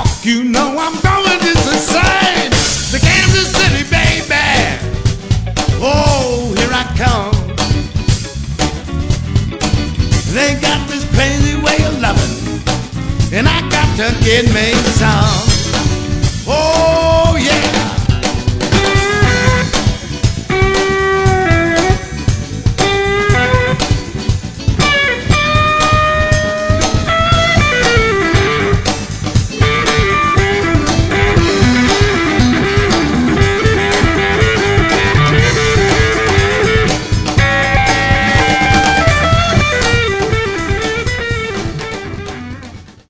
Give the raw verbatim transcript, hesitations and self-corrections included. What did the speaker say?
York, you know I'm going just the same. The Kansas City, baby. Oh, here I come. They got this crazy way of loving, and I got to get me some.